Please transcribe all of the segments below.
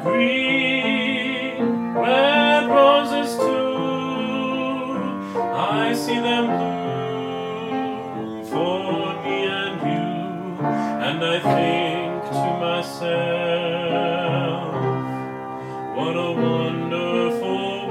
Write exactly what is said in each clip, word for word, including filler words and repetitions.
green, red roses too. I see them bloom for me and you, and I think to myself, what a wonderful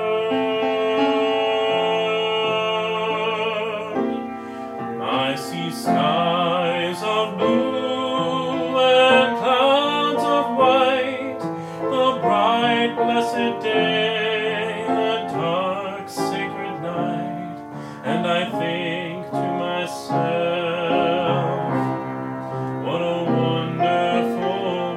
world. I see skies of blue and clouds of white, the bright blessed day, the dark sacred night, and I think to myself, what a wonderful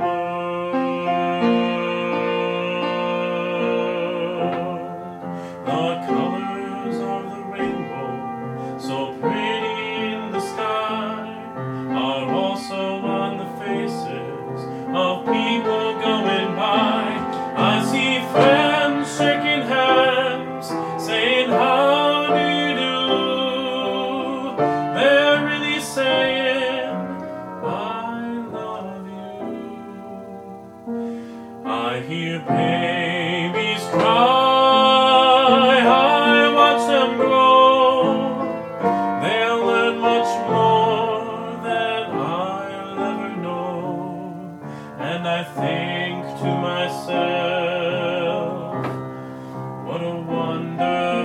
world. The colors of the rainbow, so pretty in the sky, are also on the faces of people going by. I see friends shaking hands, saying, how do you do? They're really saying, I love you. I hear babies cry, I watch them grow. They'll learn much more than I'll ever know. And I think to myself, what a wonder